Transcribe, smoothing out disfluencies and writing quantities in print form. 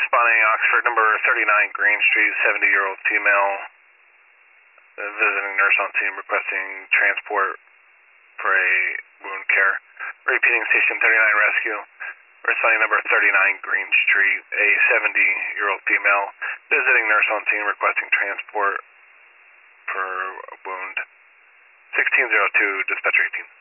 responding Oxford number 39 Green Street, 70-year-old female, visiting nurse on scene requesting transport for a wound care. Repeating station 39 rescue. Responding number 39 Green Street, a 70-year-old female, visiting nurse on scene requesting transport for a wound. 1602, dispatcher 18.